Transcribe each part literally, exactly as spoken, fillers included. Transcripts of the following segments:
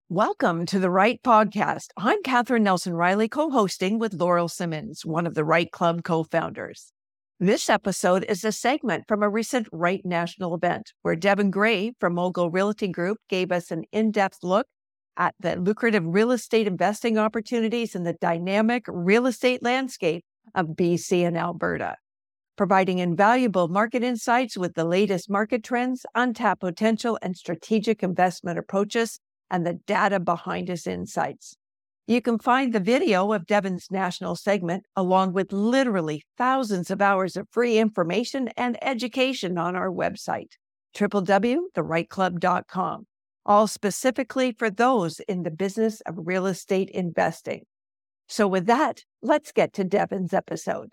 Welcome to the Right Podcast. I'm Catherine Nelson Riley, co-hosting with Laurel Simmons, one of the Right Club co-founders. This episode is a segment from a recent Right National event where Devin Gray from Mogul Realty Group gave us an in-depth look at the lucrative real estate investing opportunities in the dynamic real estate landscape of B C and Alberta, providing invaluable market insights with the latest market trends, untapped potential, and strategic investment approaches, and the data behind his insights. You can find the video of Devin's national segment, along with literally thousands of hours of free information and education on our website, w w w dot the right club dot com, all specifically for those in the business of real estate investing. So with that, let's get to Devin's episode.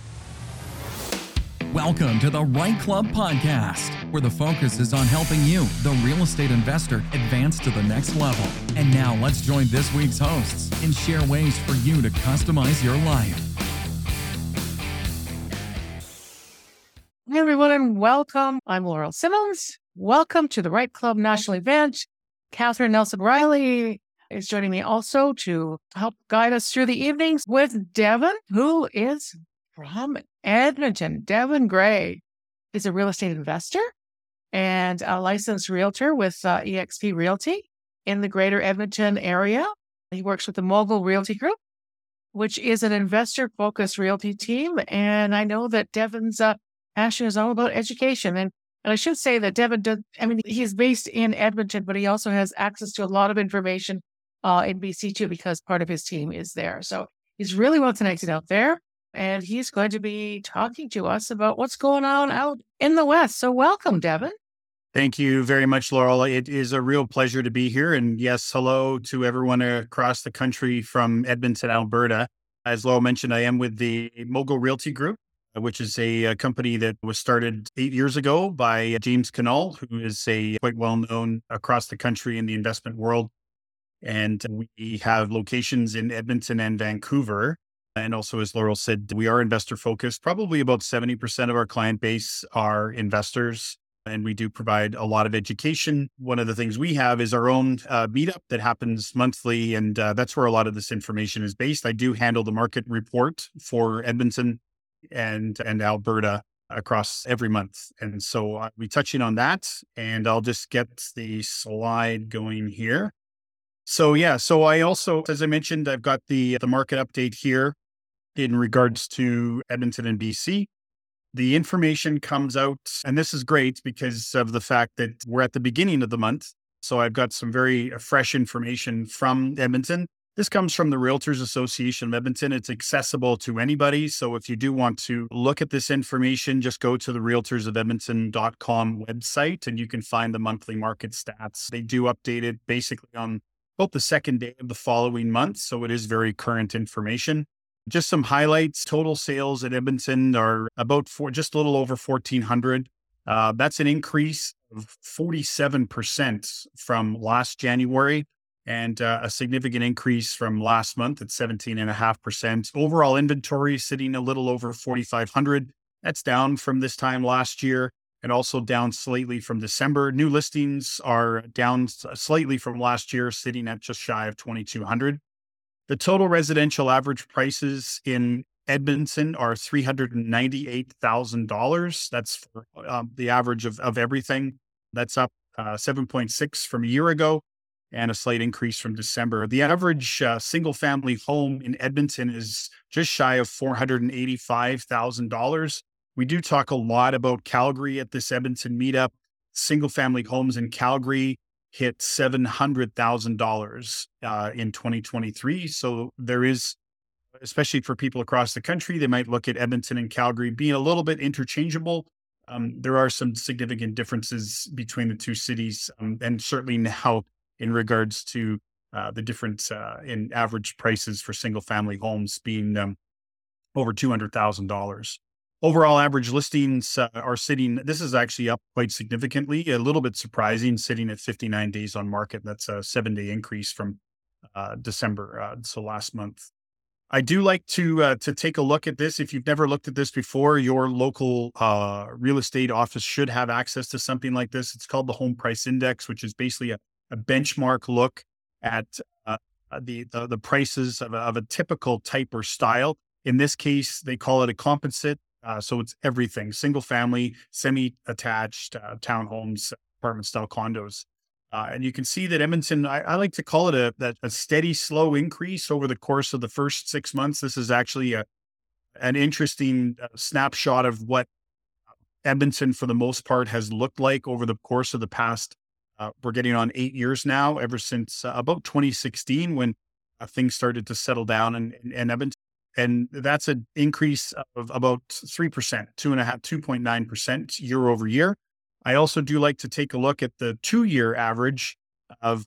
Welcome to the Right Club Podcast, where the focus is on helping you, the real estate investor, advance to the next level. And now let's join this week's hosts and share ways for you to customize your life. Hey everyone, and welcome. I'm Laurel Simmons. Welcome to the Right Club National Event. Catherine Nelson Riley is joining me also to help guide us through the evenings with Devin, who is from Edmonton. Devin Gray is a real estate investor and a licensed realtor with uh, E X P Realty in the greater Edmonton area. He works with the Mogul Realty Group, which is an investor-focused realty team. And I know that Devin's uh, passion is all about education. And, and I should say that Devin, does, I mean, he's based in Edmonton, but he also has access to a lot of information uh, in B C too, because part of his team is there. So he's really well connected out there. And he's going to be talking to us about what's going on out in the West. So welcome, Devin. Thank you very much, Laurel. It is a real pleasure to be here. And yes, hello to everyone across the country from Edmonton, Alberta. As Laurel mentioned, I am with the Mogul Realty Group, which is a, a company that was started eight years ago by James Canal, who is a quite well-known across the country in the investment world. And we have locations in Edmonton and Vancouver. And also, as Laurel said, we are investor focused. Probably about seventy percent of our client base are investors, and we do provide a lot of education. One of the things we have is our own uh, meetup that happens monthly, and uh, that's where a lot of this information is based. I do handle the market report for Edmonton and, and Alberta across every month. And so I'll be touching on that, and I'll just get the slide going here. So yeah, so I also, as I mentioned, I've got the the market update here in regards to Edmonton and B C. The information comes out, and this is great because of the fact that we're at the beginning of the month. So I've got some very fresh information from Edmonton. This comes from the Realtors Association of Edmonton. It's accessible to anybody. So if you do want to look at this information, just go to the realtors of edmonton dot com website and you can find the monthly market stats. They do update it basically on about the second day of the following month. So it is very current information. Just some highlights. Total sales at Edmonton are about four, just a little over fourteen hundred. Uh, that's an increase of forty-seven percent from last January and uh, a significant increase from last month at seventeen point five percent. Overall inventory sitting a little over forty-five hundred. That's down from this time last year and also down slightly from December. New listings are down slightly from last year, sitting at just shy of twenty-two hundred. The total residential average prices in Edmonton are three hundred ninety-eight thousand dollars. That's for um, the average of, of everything. That's up uh, seven point six from a year ago and a slight increase from December. The average uh, single family home in Edmonton is just shy of four hundred eighty-five thousand dollars. We do talk a lot about Calgary at this Edmonton meetup. Single family homes in Calgary hit seven hundred thousand dollars uh, in twenty twenty-three. So there is, especially for people across the country, they might look at Edmonton and Calgary being a little bit interchangeable. Um, there are some significant differences between the two cities, um, and certainly now in regards to uh, the difference uh, in average prices for single family homes being um, over two hundred thousand dollars. Overall average listings uh, are sitting, this is actually up quite significantly, a little bit surprising, sitting at fifty-nine days on market. That's a seven day increase from uh, December, uh, so last month. I do like to uh, to take a look at this. If you've never looked at this before, your local uh, real estate office should have access to something like this. It's called the Home Price Index, which is basically a, a benchmark look at uh, the, the the prices of a, of a typical type or style. In this case, they call it a composite. Uh, so it's everything: single family, semi-attached, uh, townhomes, apartment style condos. Uh, and you can see that Edmonton, I, I like to call it a, that a steady, slow increase over the course of the first six months. This is actually a, an interesting uh, snapshot of what Edmonton, for the most part, has looked like over the course of the past, uh, we're getting on eight years now, ever since uh, about twenty sixteen, when uh, things started to settle down in, in, in Edmonton. And that's an increase of about three percent, two and a half, two point nine percent year over year. I also do like to take a look at the two-year average of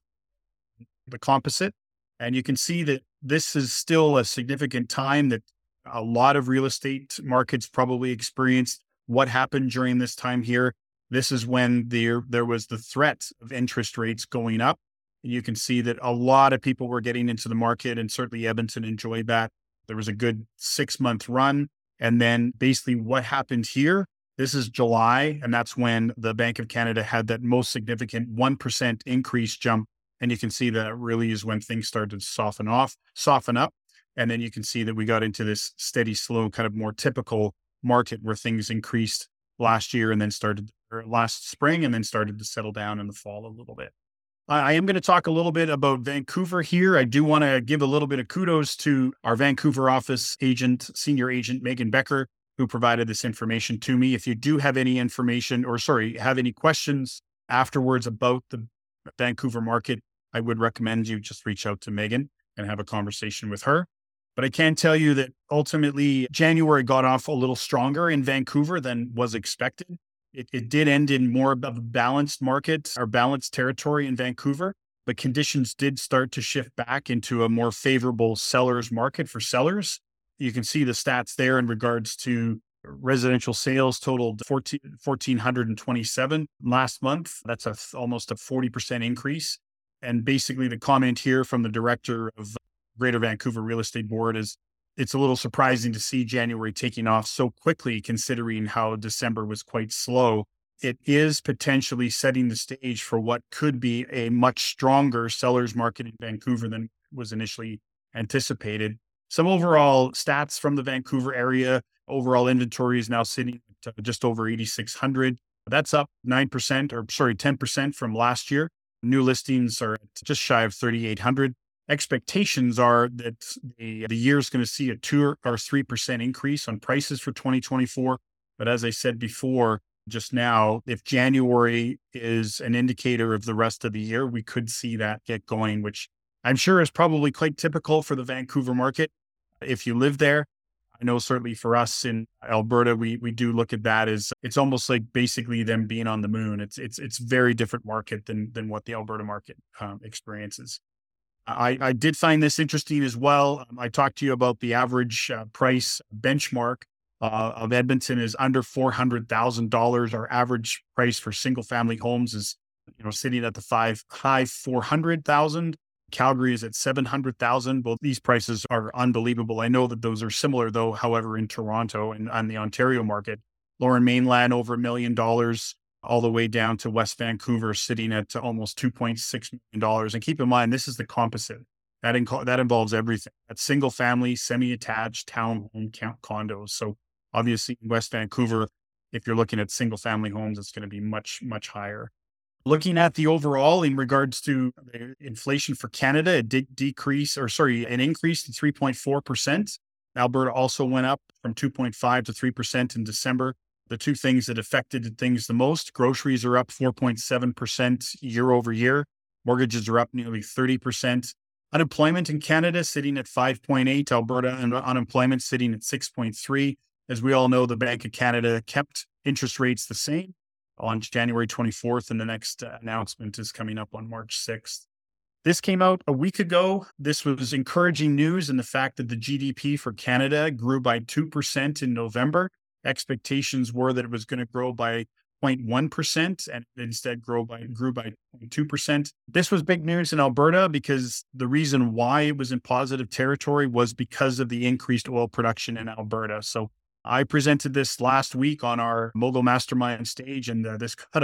the composite. And you can see that this is still a significant time that a lot of real estate markets probably experienced. What happened during this time here? This is when there, there was the threat of interest rates going up. And you can see that a lot of people were getting into the market, and certainly Edmonton enjoyed that. There was a good six-month run. And then basically what happened here, this is July, and that's when the Bank of Canada had that most significant one percent increase jump. And you can see that really is when things started to soften off, soften up. And then you can see that we got into this steady, slow, kind of more typical market where things increased last year and then started, or last spring, and then started to settle down in the fall a little bit. I am going to talk a little bit about Vancouver here. I do want to give a little bit of kudos to our Vancouver office agent, senior agent, Megan Becker, who provided this information to me. If you do have any information or sorry, have any questions afterwards about the Vancouver market, I would recommend you just reach out to Megan and have a conversation with her. But I can tell you that ultimately January got off a little stronger in Vancouver than was expected. It, it did end in more of a balanced market or balanced territory in Vancouver, but conditions did start to shift back into a more favorable seller's market for sellers. You can see the stats there in regards to residential sales totaled one thousand four hundred twenty-seven last month. That's a, almost a forty percent increase. And basically the comment here from the director of Greater Vancouver Real Estate Board is, it's a little surprising to see January taking off so quickly, considering how December was quite slow. It is potentially setting the stage for what could be a much stronger seller's market in Vancouver than was initially anticipated. Some overall stats from the Vancouver area: overall inventory is now sitting at just over eighty-six hundred. That's up nine percent, or sorry, ten percent from last year. New listings are at just shy of thirty-eight hundred. Expectations are that the, the year is going to see a two or three percent increase on prices for twenty twenty-four. But as I said before, just now, if January is an indicator of the rest of the year, we could see that get going, which I'm sure is probably quite typical for the Vancouver market. If you live there, I know certainly for us in Alberta, we we do look at that as it's almost like basically them being on the moon. It's it's it's very different market than than what the Alberta market um, experiences. I, I did find this interesting as well. Um, I talked to you about the average uh, price benchmark uh, of Edmonton is under four hundred thousand dollars. Our average price for single family homes is, you know, sitting at the five high four hundred thousand. Calgary is at seven hundred thousand. Both these prices are unbelievable. I know that those are similar though. However, in Toronto and on the Ontario market, Lower Mainland over a million dollars, all the way down to West Vancouver, sitting at almost two point six million dollars. And keep in mind, this is the composite. That, inco- that involves everything. That's single family, semi-attached, townhome, condos. So obviously in West Vancouver, if you're looking at single family homes, it's going to be much, much higher. Looking at the overall in regards to the inflation for Canada, it did decrease, or sorry, an increase to three point four percent. Alberta also went up from two point five to three percent in December. The two things that affected things the most: groceries are up four point seven percent year over year. Mortgages are up nearly thirty percent. Unemployment in Canada sitting at five point eight. Alberta and unemployment sitting at six point three. As we all know, the Bank of Canada kept interest rates the same on January twenty-fourth, and the next uh, announcement is coming up on March sixth. This came out a week ago. This was encouraging news in the fact that the G D P for Canada grew by two percent in November. Expectations were that it was going to grow by zero point one percent and instead grow by, grew by zero point two percent. This was big news in Alberta because the reason why it was in positive territory was because of the increased oil production in Alberta. So I presented this last week on our Mogul Mastermind stage, and uh, this got a,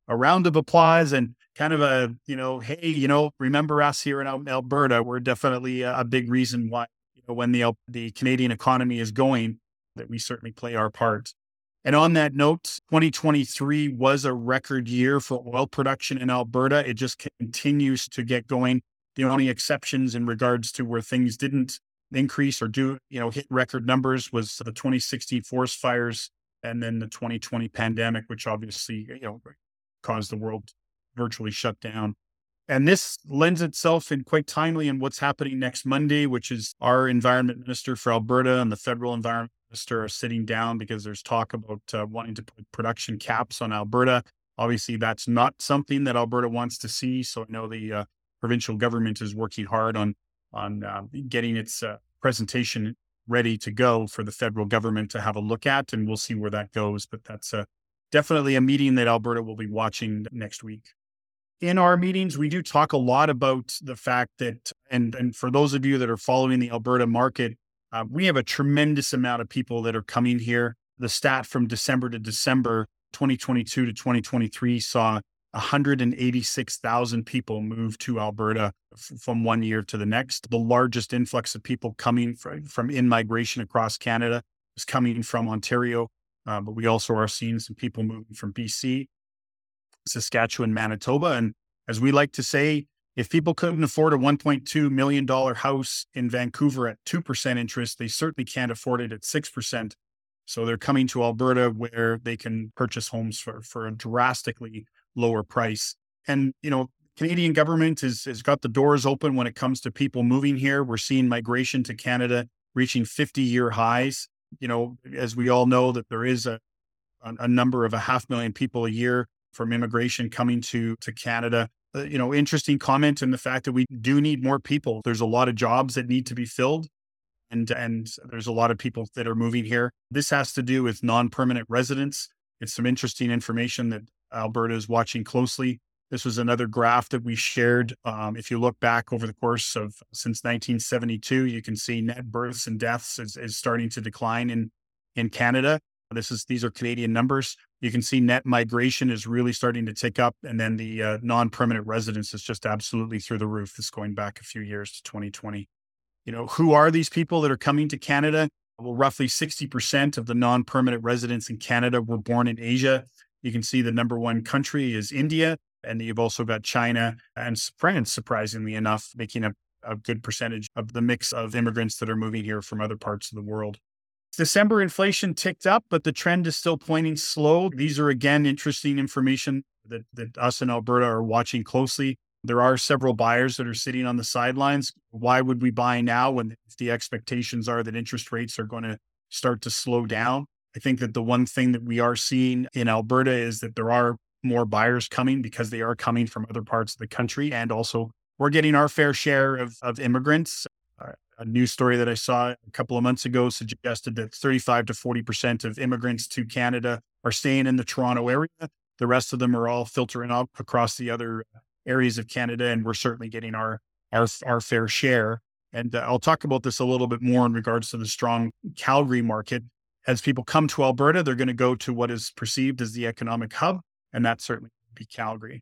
a round of applause and kind of a, you know, hey, you know, remember us here in Al- Alberta. We're definitely a, a big reason why, you know, when the Al- the Canadian economy is going, that we certainly play our part. And on that note, twenty twenty-three was a record year for oil production in Alberta. It just continues to get going. The only exceptions in regards to where things didn't increase or do, you know, hit record numbers was the twenty sixteen forest fires and then the twenty twenty pandemic, which obviously, you know, caused the world to virtually shut down. And this lends itself in quite timely in what's happening next Monday, which is our environment minister for Alberta and the federal environment minister are sitting down because there's talk about uh, wanting to put production caps on Alberta. Obviously, that's not something that Alberta wants to see. So I know the uh, provincial government is working hard on on uh, getting its uh, presentation ready to go for the federal government to have a look at, and we'll see where that goes. But that's uh, definitely a meeting that Alberta will be watching next week. In our meetings, we do talk a lot about the fact that, and, and for those of you that are following the Alberta market, uh, we have a tremendous amount of people that are coming here. The stat from December to December, twenty twenty-two to twenty twenty-three saw one hundred eighty-six thousand people move to Alberta f- from one year to the next. The largest influx of people coming from, from in-migration across Canada is coming from Ontario, uh, but we also are seeing some people moving from B C, Saskatchewan, Manitoba. And as we like to say, if people couldn't afford a one point two million dollars house in Vancouver at two percent interest, they certainly can't afford it at six percent. So they're coming to Alberta where they can purchase homes for, for a drastically lower price. And, you know, Canadian government is, has got the doors open when it comes to people moving here. We're seeing migration to Canada reaching fifty year highs. You know, as we all know that there is a, a, a number of a half million people a year from immigration coming to, to Canada. Uh, you know, interesting comment in the fact that we do need more people. There's a lot of jobs that need to be filled. And, and there's a lot of people that are moving here. This has to do with non-permanent residents. It's some interesting information that Alberta is watching closely. This was another graph that we shared. Um, if you look back over the course of since nineteen seventy-two, you can see net births and deaths is, is starting to decline in, in Canada. This is, these are Canadian numbers. You can see net migration is really starting to tick up. And then the uh, non-permanent residents is just absolutely through the roof. It's going back a few years to twenty twenty. You know, who are these people that are coming to Canada? Well, roughly sixty percent of the non-permanent residents in Canada were born in Asia. You can see the number one country is India, and you've also got China and France, surprisingly enough, making a, a good percentage of the mix of immigrants that are moving here from other parts of the world. December inflation ticked up, but the trend is still pointing slow. These are, again, interesting information that, that us in Alberta are watching closely. There are several buyers that are sitting on the sidelines. Why would we buy now when the expectations are that interest rates are going to start to slow down? I think that the one thing that we are seeing in Alberta is that there are more buyers coming because they are coming from other parts of the country. And also we're getting our fair share of, of immigrants. Uh, a news story that I saw a couple of months ago suggested that thirty-five to forty percent of immigrants to Canada are staying in the Toronto area. The rest of them are all filtering up across the other areas of Canada, and we're certainly getting our our, our fair share. And uh, I'll talk about this a little bit more in regards to the strong Calgary market. As people come to Alberta, they're going to go to what is perceived as the economic hub, and that certainly would be Calgary.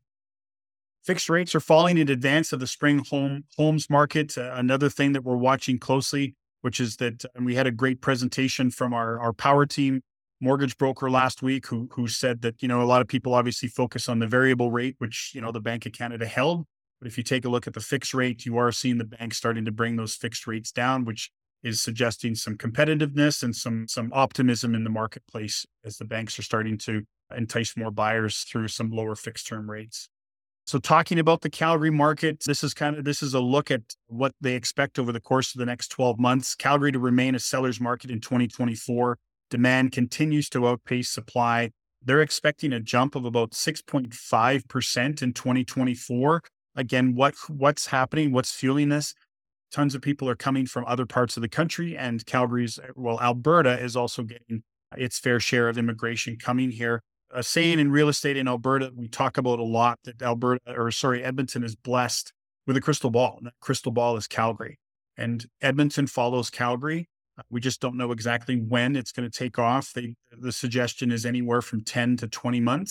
Fixed rates are falling in advance of the spring home homes market. Uh, another thing that we're watching closely, which is that, and we had a great presentation from our, our Power Team mortgage broker last week, who who said that, you know, a lot of people obviously focus on the variable rate, which, you know, the Bank of Canada held. But if you take a look at the fixed rate, you are seeing the bank starting to bring those fixed rates down, which is suggesting some competitiveness and some some optimism in the marketplace as the banks are starting to entice more buyers through some lower fixed term rates. So talking about the Calgary market, this is kind of, this is a look at what they expect over the course of the next twelve months. Calgary to remain a seller's market in twenty twenty-four. Demand continues to outpace supply. They're expecting a jump of about six point five percent in twenty twenty-four. Again, what what's happening? What's fueling this? Tons of people are coming from other parts of the country, and Calgary's, well, Alberta is also getting its fair share of immigration coming here. A saying in real estate in Alberta, we talk about a lot, that Alberta, or sorry, Edmonton is blessed with a crystal ball, and that crystal ball is Calgary. And Edmonton follows Calgary. We just don't know exactly when it's going to take off. They, the suggestion is anywhere from ten to twenty months.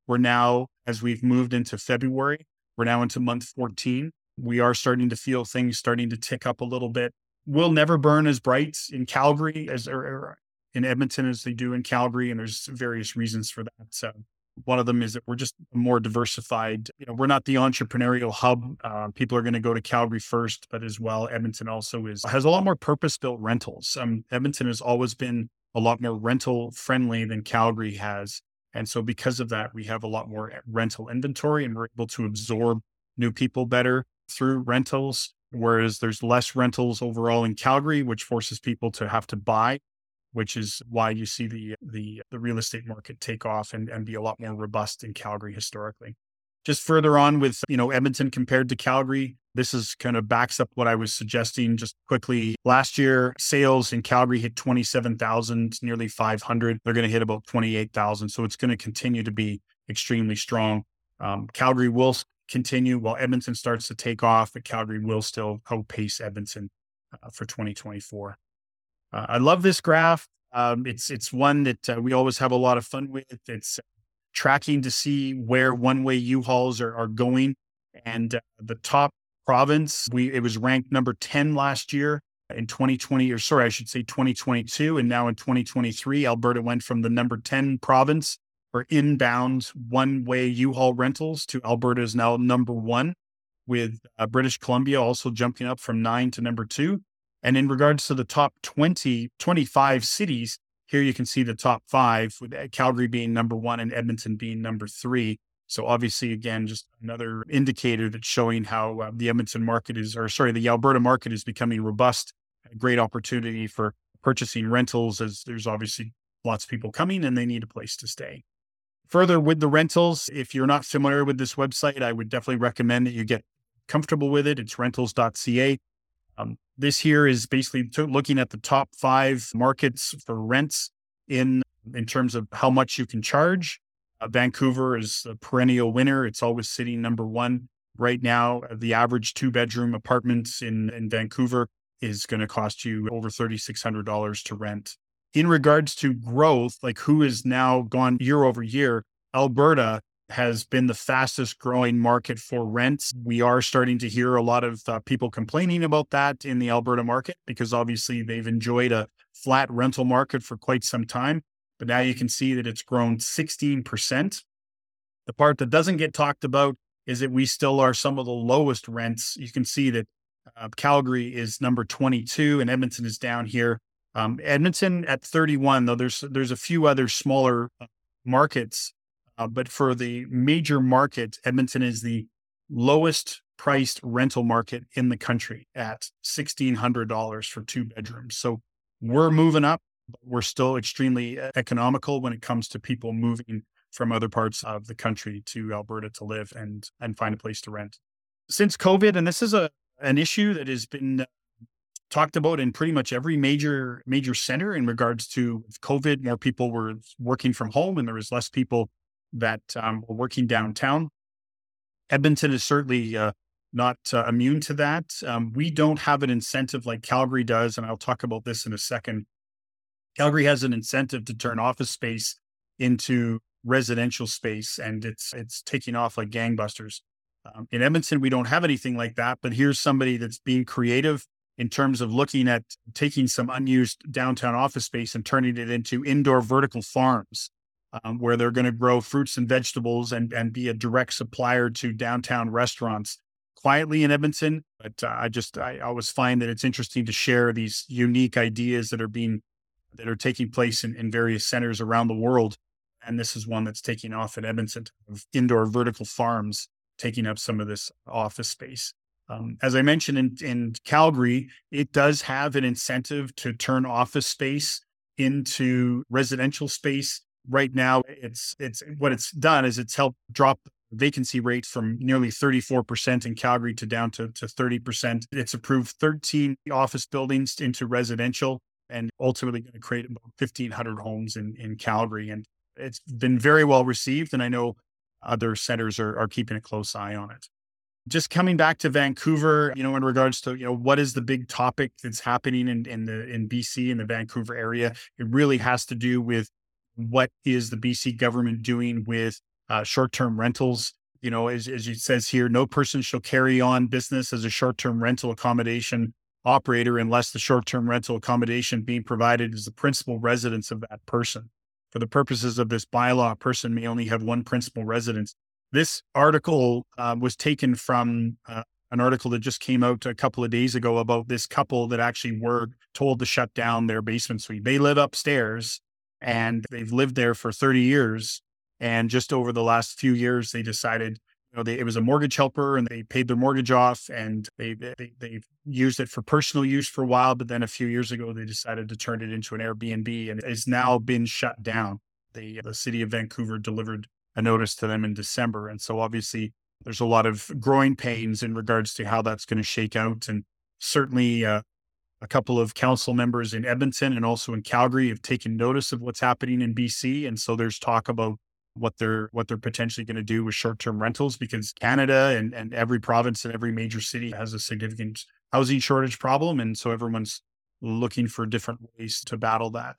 We're now, as we've moved into February, we're now into month fourteen. We are starting to feel things starting to tick up a little bit. We'll never burn as bright in Calgary as or in Edmonton as they do in Calgary, and there's various reasons for that. So one of them is that we're just more diversified. You know, we're not the entrepreneurial hub. Uh, people are going to go to Calgary first, but as well, Edmonton also is has a lot more purpose-built rentals. Um, Edmonton has always been a lot more rental friendly than Calgary has, and so because of that, we have a lot more rental inventory, and we're able to absorb new people better through rentals. Whereas there's less rentals overall in Calgary, which forces people to have to buy, which is why you see the the the real estate market take off and, and be a lot more robust in Calgary historically. Just further on with, you know, Edmonton compared to Calgary, this is kind of backs up what I was suggesting just quickly. Last year, sales in Calgary hit twenty-seven thousand, nearly five hundred. They're going to hit about twenty-eight thousand. So it's going to continue to be extremely strong. Um, Calgary will continue while Edmonton starts to take off, but Calgary will still outpace Edmonton uh, for twenty twenty-four. Uh, I love this graph. Um, it's it's one that uh, we always have a lot of fun with. It's tracking to see where one-way U-Hauls are, are going. And uh, the top province, we it was ranked number ten last year in twenty twenty, or sorry, I should say twenty twenty-two. And now in twenty twenty-three, Alberta went from the number ten province for inbound one-way U-Haul rentals to Alberta is now number one, with uh, British Columbia also jumping up from nine to number two. And in regards to the top twenty, twenty-five cities, here you can see the top five, with Calgary being number one and Edmonton being number three. So obviously, again, just another indicator that's showing how uh, the Edmonton market is, or sorry, the Alberta market is becoming robust. A great opportunity for purchasing rentals, as there's obviously lots of people coming and they need a place to stay. Further with the rentals, if you're not familiar with this website, I would definitely recommend that you get comfortable with it. It's rentals dot c a. Um, this here is basically t- looking at the top five markets for rents in, in terms of how much you can charge. Uh, Vancouver is a perennial winner. It's always sitting number one. Right now, the average two-bedroom apartments in, in Vancouver is going to cost you over three thousand six hundred dollars to rent. In regards to growth, like who has now gone year over year, Alberta has been the fastest growing market for rents. We are starting to hear a lot of uh, people complaining about that in the Alberta market, because obviously they've enjoyed a flat rental market for quite some time. But now you can see that it's grown sixteen percent. The part that doesn't get talked about is that we still are some of the lowest rents. You can see that uh, Calgary is number twenty-two and Edmonton is down here. Um, Edmonton at thirty-one, though there's there's a few other smaller uh, markets, uh, but for the major market, Edmonton is the lowest priced rental market in the country at sixteen hundred dollars for two bedrooms. So we're moving up, but we're still extremely economical when it comes to people moving from other parts of the country to Alberta to live and and find a place to rent. Since COVID, and this is a an issue that has been talked about in pretty much every major major center in regards to COVID. More people were working from home and there was less people that um, were working downtown. Edmonton is certainly uh, not uh, immune to that. Um, we don't have an incentive like Calgary does, and I'll talk about this in a second. Calgary has an incentive to turn office space into residential space, and it's it's taking off like gangbusters. Um, in Edmonton, we don't have anything like that, but here's somebody that's being creative in terms of looking at taking some unused downtown office space and turning it into indoor vertical farms, um, where they're going to grow fruits and vegetables and, and be a direct supplier to downtown restaurants quietly in Edmonton. But uh, I just, I always find that it's interesting to share these unique ideas that are being, that are taking place in, in various centers around the world. And this is one that's taking off in Edmonton, of indoor vertical farms, taking up some of this office space. Um, as I mentioned in, in Calgary, it does have an incentive to turn office space into residential space. Right now, it's it's what it's done is it's helped drop the vacancy rate from nearly thirty-four percent in Calgary to down to, to thirty percent. It's approved thirteen office buildings into residential and ultimately going to create about fifteen hundred homes in, in Calgary. And it's been very well received. And I know other centers are, are keeping a close eye on it. Just coming back to Vancouver, you know, in regards to, you know, what is the big topic that's happening in, in the, in B C, in the Vancouver area, it really has to do with what is the B C government doing with uh, short-term rentals. You know, as, as it says here, no person shall carry on business as a short-term rental accommodation operator unless the short-term rental accommodation being provided is the principal residence of that person. For the purposes of this bylaw, a person may only have one principal residence. This article uh, was taken from uh, an article that just came out a couple of days ago about this couple that actually were told to shut down their basement suite. They live upstairs and they've lived there for thirty years. And just over the last few years, they decided, you know, they, it was a mortgage helper and they paid their mortgage off and they, they, they used it for personal use for a while. But then a few years ago, they decided to turn it into an Airbnb and it's now been shut down. The, the city of Vancouver delivered a notice to them in December. And so obviously there's a lot of growing pains in regards to how that's going to shake out. And certainly uh, a couple of council members in Edmonton and also in Calgary have taken notice of what's happening in B C. And so there's talk about what they're what they're potentially going to do with short-term rentals, because Canada and, and every province and every major city has a significant housing shortage problem. And so everyone's looking for different ways to battle that.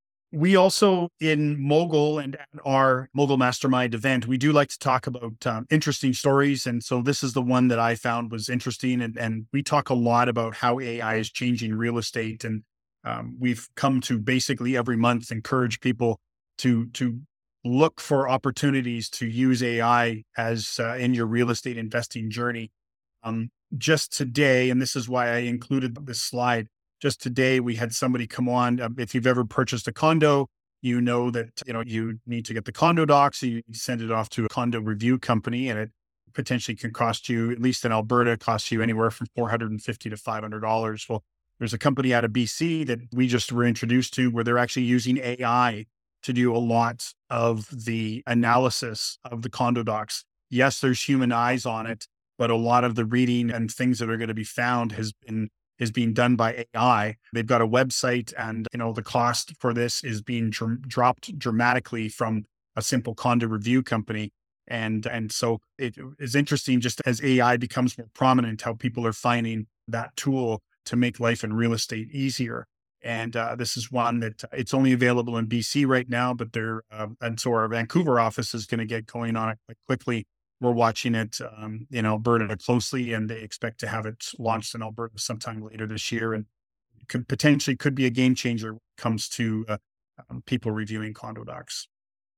We also in Mogul and at our Mogul Mastermind event, we do like to talk about um, interesting stories. And so this is the one that I found was interesting. And, and we talk a lot about how A I is changing real estate. And um, we've come to basically every month encourage people to to look for opportunities to use A I as uh, in your real estate investing journey. Um, just today, and this is why I included this slide, just today we had somebody come on. Um, if you've ever purchased a condo, you know that, you know, you need to get the condo docs, so you send it off to a condo review company, and it potentially can cost you, at least in Alberta, costs you anywhere from four hundred fifty dollars to five hundred dollars. Well, there's a company out of B C that we just were introduced to where they're actually using A I to do a lot of the analysis of the condo docs. Yes, there's human eyes on it, but a lot of the reading and things that are going to be found has been is being done by A I. They've got a website, and you know the cost for this is being dr- dropped dramatically from a simple condo review company. And and so it is interesting, just as A I becomes more prominent, how people are finding that tool to make life in real estate easier. And uh, this is one that uh, it's only available in B C right now, but they're, uh, and so our Vancouver office is going to get going on it quite quickly. We're watching it um, in Alberta closely, and they expect to have it launched in Alberta sometime later this year. And could potentially could be a game changer when it comes to uh, um, people reviewing condo docs.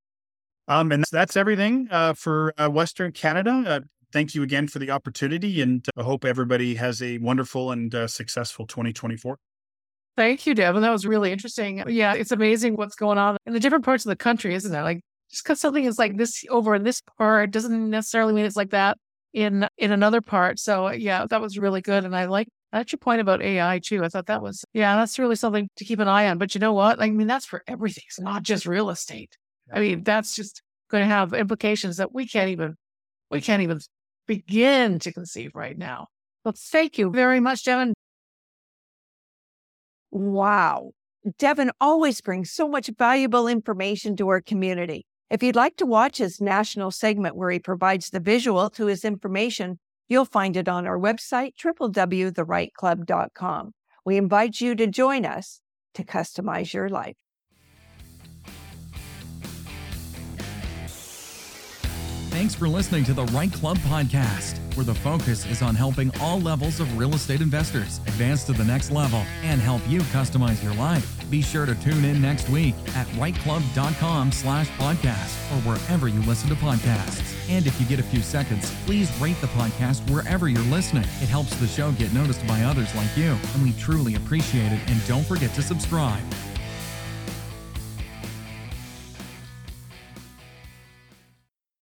Um, and that's, that's everything uh, for uh, Western Canada. Uh, thank you again for the opportunity, and I hope everybody has a wonderful and uh, successful twenty twenty-four. Thank you, Devin. That was really interesting. Yeah, it's amazing what's going on in the different parts of the country, isn't it? Like, just because something is like this over in this part doesn't necessarily mean it's like that in in another part. So yeah, that was really good. And I like that's your point about A I too. I thought that was, yeah, that's really something to keep an eye on. But you know what? I mean, that's for everything. It's not just real estate. I mean, that's just going to have implications that we can't even, we can't even begin to conceive right now. Well, thank you very much, Devin. Wow. Devin always brings so much valuable information to our community. If you'd like to watch his national segment where he provides the visual to his information, you'll find it on our website, w w w dot the right club dot com. We invite you to join us to customize your life. Thanks for listening to the Right Club Podcast, where the focus is on helping all levels of real estate investors advance to the next level and help you customize your life. Be sure to tune in next week at right club dot com slash podcast or wherever you listen to podcasts. And if you get a few seconds, please rate the podcast wherever you're listening. It helps the show get noticed by others like you, and we truly appreciate it. And don't forget to subscribe.